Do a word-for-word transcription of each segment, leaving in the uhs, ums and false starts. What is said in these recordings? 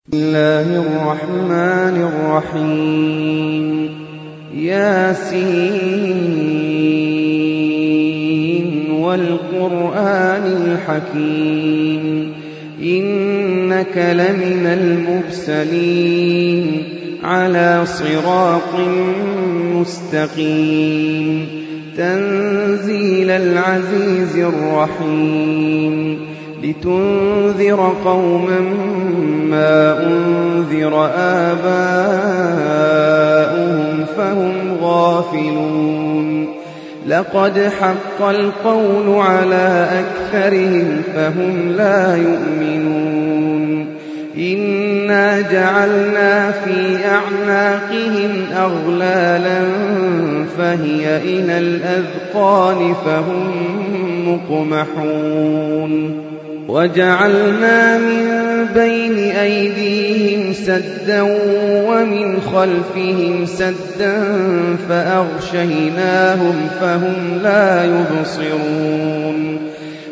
بسم الله الرحمن الرحيم ياسين والقرآن الحكيم إنك لمن المرسلين على صراط مستقيم تنزيل العزيز الرحيم لتنذر قوما ما أنذر آباؤهم فهم غافلون لقد حق القول على أكثرهم فهم لا يؤمنون إنا جعلنا في أعناقهم أغلالا فهي إلى الأذقان فهم مقمحون وجعلنا من بين أيديهم سدا ومن خلفهم سدا فأغشيناهم فهم لا يبصرون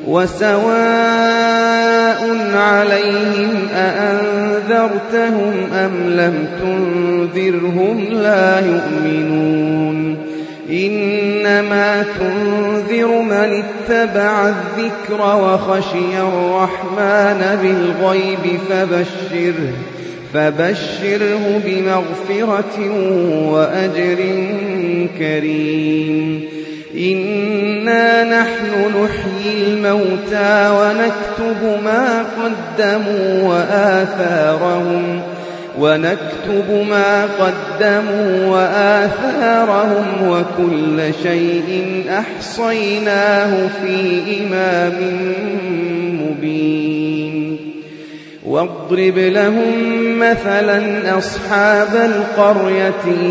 وسواء عليهم أأنذرتهم أم لم تنذرهم لا يؤمنون إنما تنذر من اتبع الذكر وخشي الرحمن بالغيب فبشره فبشره بمغفرة وأجر كريم إنا نحن نحيي الموتى ونكتب ما قدموا وآثارهم ونكتب ما قدموا وآثارهم وكل شيء أحصيناه في إمام مبين واضرب لهم مثلا أصحاب القرية إذ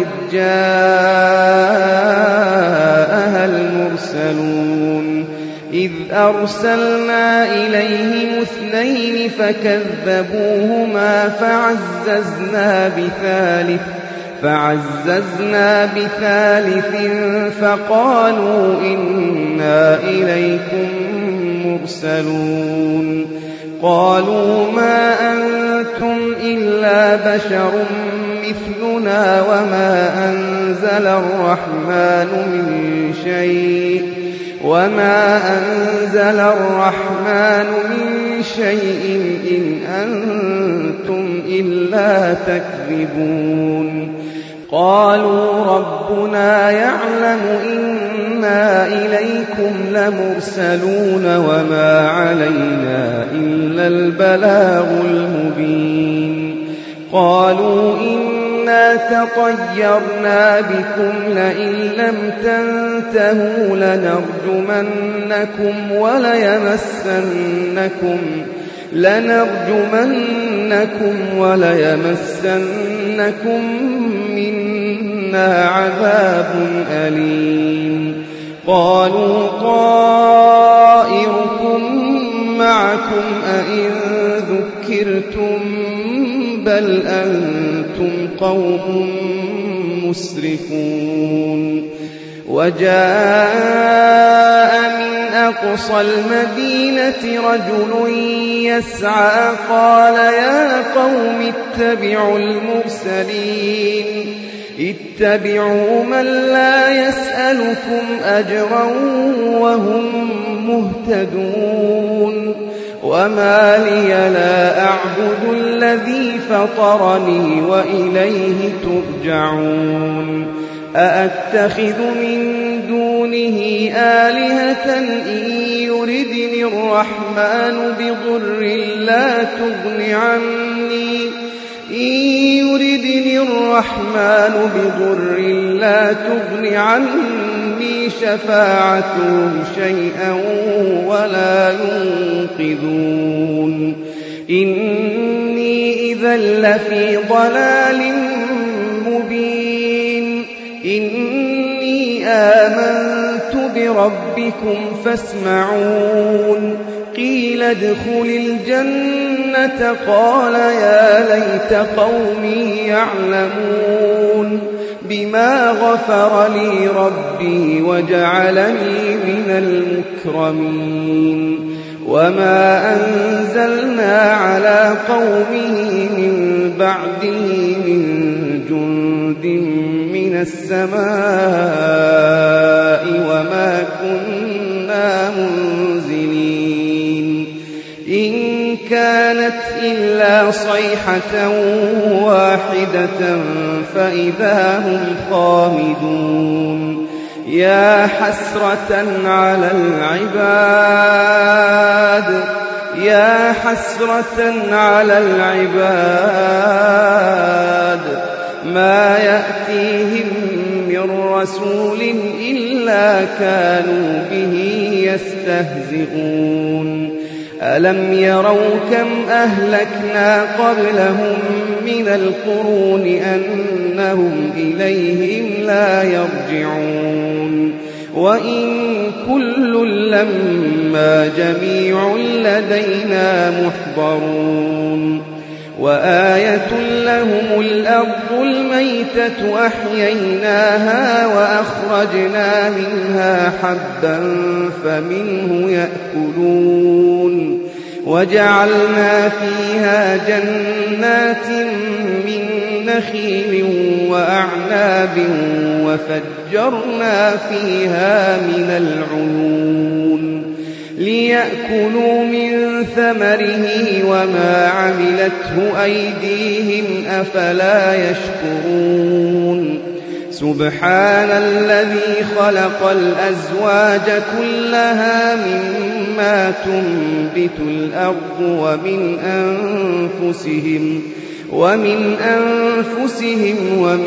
جاءها المرسلون إذ أرسلنا إليهم اثنين فكذبوهما فعززنا بثالث فعززنا بثالث فقالوا إنا إليكم مرسلون قالوا ما أنتم إلا بشر مثلنا وما أنزل الرحمن من شيء وما أنزل الرحمن من شيء إن أنتم إلا تكذبون قالوا ربنا يعلم إنا إليكم لمرسلون وما علينا إلا البلاغ المبين قالوا إنا تطيرنا بكم لئن لم تنتهوا لنرجمنكم وليمسنكم لنرجمنكم وليمسنكم منا عذاب أليم قالوا طائركم معكم أئن ذكرتم بل أنتم قوم مسرفون وجاء من أقصى المدينة رجل يسعى قال يا قوم اتبعوا المرسلين اتبعوا من لا يسألكم أجرا وهم مهتدون وما لي لا أعبد الذي فطرني وإليه ترجعون أأتخذ من دونه آلهة إن يردني الرحمن بضر لا تغن عني إن يردني الرحمن بضر لا تغن عني شفاعتهم شيئا ولا ينقذون إني إذا لفي ضلال مبين إني آمنت بربكم فاسمعون قيل ادخل الجنة قال يا ليت قومي يعلمون بما غفر لي ربي وجعلني من المكرمين وما أنزلنا على قومه من بعده من جند من السماء وما كنا منزلين إن كانت إلا صيحة واحدة فإذا هم خامدون يا حسرة على العباد يا حسرة على العباد ما يأتيهم من رسول إلا كانوا به يستهزئون ألم يروا كم أهلكنا قبلهم من القرون أنهم إليهم لا يرجعون وإن كل لما جميع لدينا محضرون وآية لهم الأرض الميتة أحييناها وأخرجنا منها حبا فمنه يأكلون وجعلنا فيها جنات من نخيل وأعناب وفجرنا فيها من العيون ليأكلوا من ثمره وما عملته أيديهم أفلا يشكرون سبحان الذي خلق الأزواج كلها مما تنبت الأرض ومن أنفسهم ومن أنفسهم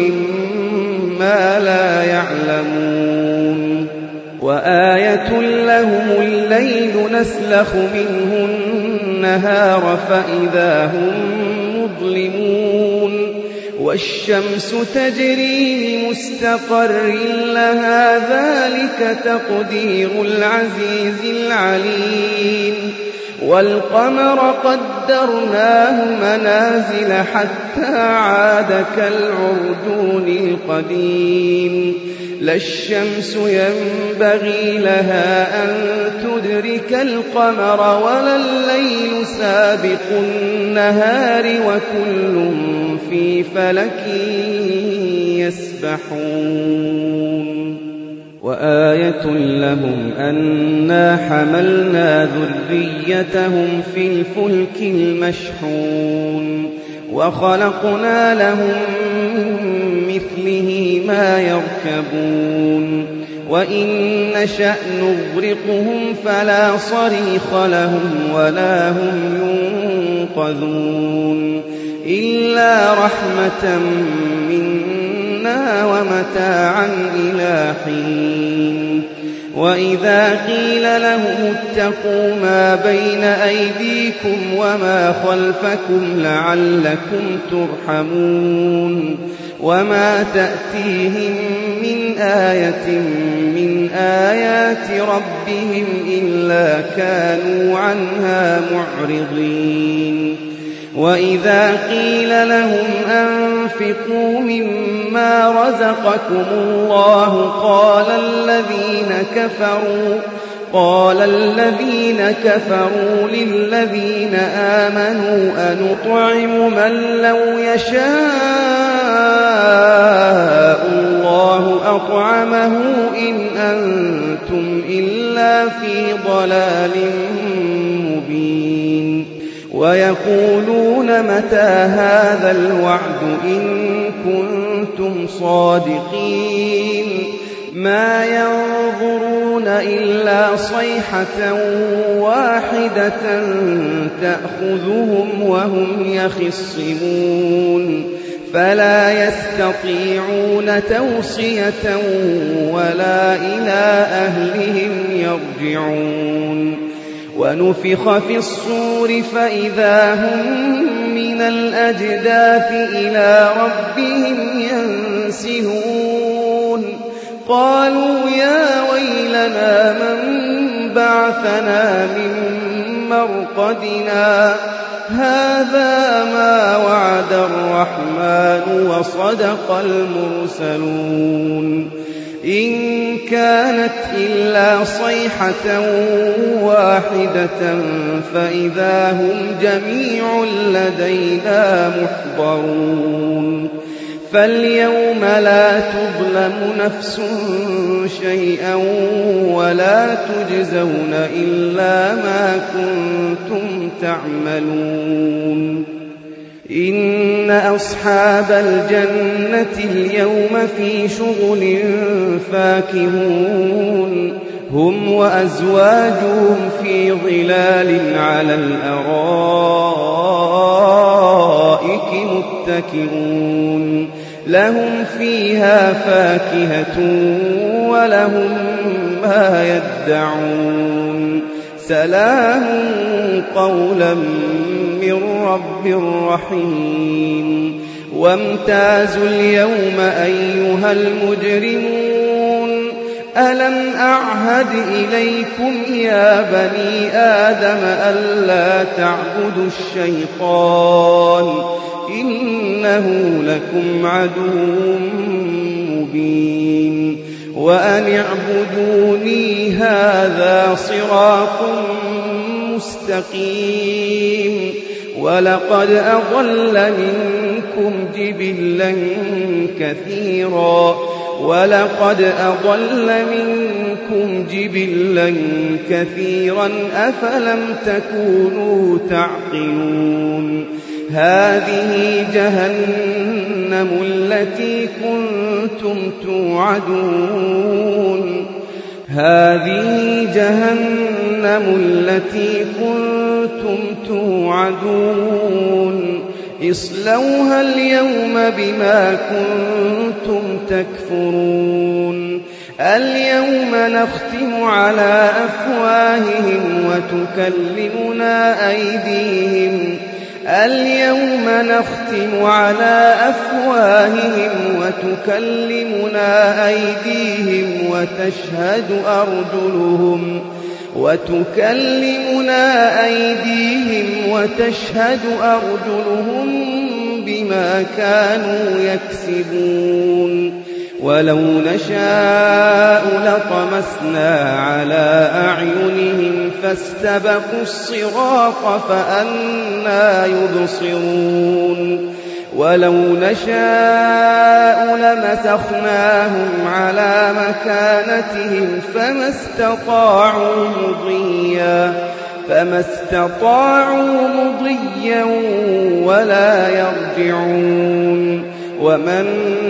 ومما لا يعلمون وآية لهم الليل نسلخ منه النهار فإذا هم مظلمون والشمس تجري لمستقر لها ذلك تقدير العزيز العليم والقمر قدرناه منازل حتى عاد كالعرجون القديم لا الشمس ينبغي لها أن تدرك القمر ولا الليل سابق النهار وكل في فلك يسبحون وآية لهم أنا حملنا ذريتهم في الفلك المشحون وخلقنا لهم مثله ما يركبون وإن نشأ نغرقهم فلا صريخ لهم ولا هم ينقذون إلا رحمة منا ومتاعا إلى حين وإذا قيل لهم اتقوا ما بين أيديكم وما خلفكم لعلكم ترحمون وما تأتيهم من آية من آيات ربهم إلا كانوا عنها معرضين وإذا قيل لهم أنفقوا مما رزقكم الله قال الذين كفروا قال الذين كفروا للذين آمنوا أنطعم من لو يشاء الله أطعمه إن أنتم إلا في ضلال مبين ويقولون متى هذا الوعد إن كنتم صادقين ما ينظرون إلا صيحة واحدة تأخذهم وهم يخصمون فلا يستطيعون توصية ولا إلى أهلهم يرجعون ونفخ في الصور فإذا هم من الأجداث إلى ربهم ينسلون قالوا يا ويلنا من بعثنا من مرقدنا هذا ما وعد الرحمن وصدق المرسلون إن كانت إلا صيحة واحدة فإذا هم جميع لدينا محضرون فاليوم لا تظلم نفس شيئا ولا تجزون إلا ما كنتم تعملون إن أصحاب الجنة اليوم في شغل فاكهون هم وأزواجهم في ظلال على الأرائك متكئون لهم فيها فاكهة ولهم ما يدعون سلام قولا من رب رحيم وامتازوا اليوم أيها المجرمون ألم أعهد إليكم يا بني آدم ألا تعبدوا الشيطان إنه لكم عدو مبين وأن اعبدوني هذا صراط مستقيم ولقد أضل منكم جبلا كثيرا ولقد أضل منكم جبلا كثيرا أفلم تكونوا تعقلون هذه جهنم التي كنتم توعدون هذه جهنم التي كنتم توعدون اصلوها اليوم بما كنتم تكفرون اليوم نختم على أفواههم وتكلمنا أيديهم اليوم نختم على أفواههم وتكلمنا أيديهم وتشهد أرجلهم وتكلمنا أيديهم وتشهد أرجلهم بما كانوا يكسبون ولو نشاء لطمسنا على أعينهم فاستبقوا الصراط فأنى يبصرون ولو نشاء لمسخناهم على مكانتهم فما استطاعوا مضيا فما استطاعوا مضيا ولا يرجعون ومن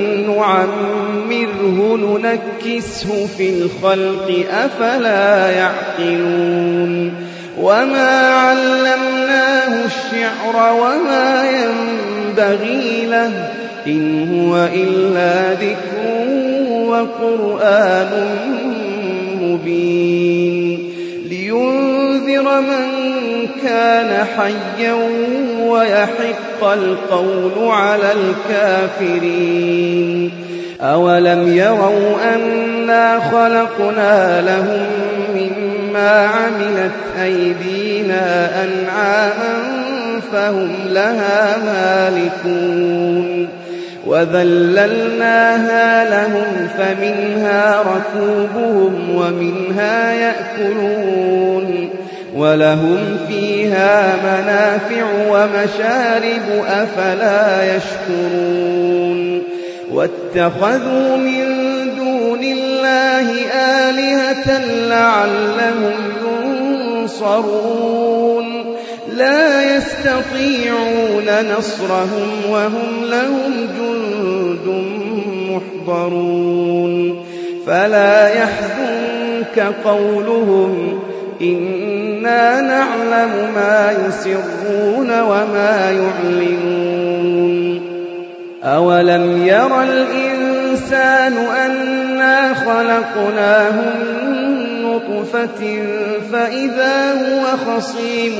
نعمره ننكسه في الخلق أفلا يعقلون وما علمناه الشعر وما ينبغي له إن هو إلا ذكر وقرآن مبين لينذر من كان حيا ويحق القول على الكافرين أولم يروا أنا خلقنا لهم مما عملت أيدينا أنعاما فهم لها مالكون وذللناها لهم فمنها ركوبهم ومنها يأكلون ولهم فيها منافع ومشارب أفلا يشكرون واتخذوا من دون الله آلهة لعلهم ينصرون لا يستطيعون نصرهم وهم لهم جند محضرون فلا يحزنك قولهم إنا نعلم ما يسرون وما يعلنون أولم ير الإنسان أنا خلقناه من نطفة فإذا هو خصيم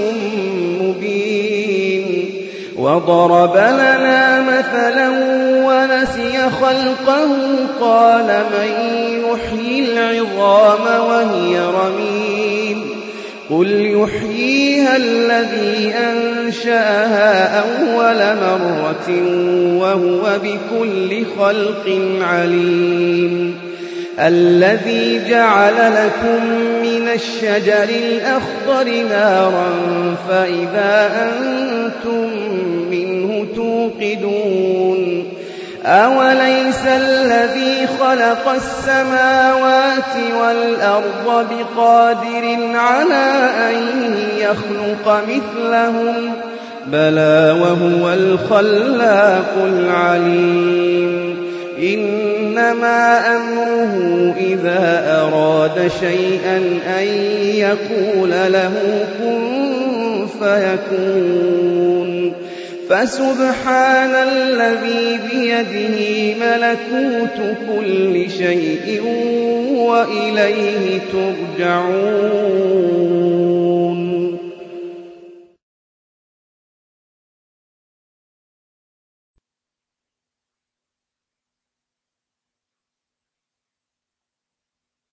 مبين وضرب لنا مثلا ونسي خلقه قال من يحيي العظام وهي رميم قل يحييها الذي أنشأها أول مرة وهو بكل خلق عليم الذي جعل لكم من الشجر الأخضر نارا فإذا أنتم منه توقدون أوليس الذي خلق السماوات والأرض بقادر على أن يخلق مثلهم بلى وهو الخلاق العليم إنما أمره إذا أراد شيئا أن يقول له كن فيكون فسبحان الذي بيده ملكوت كل شيء وإليه ترجعون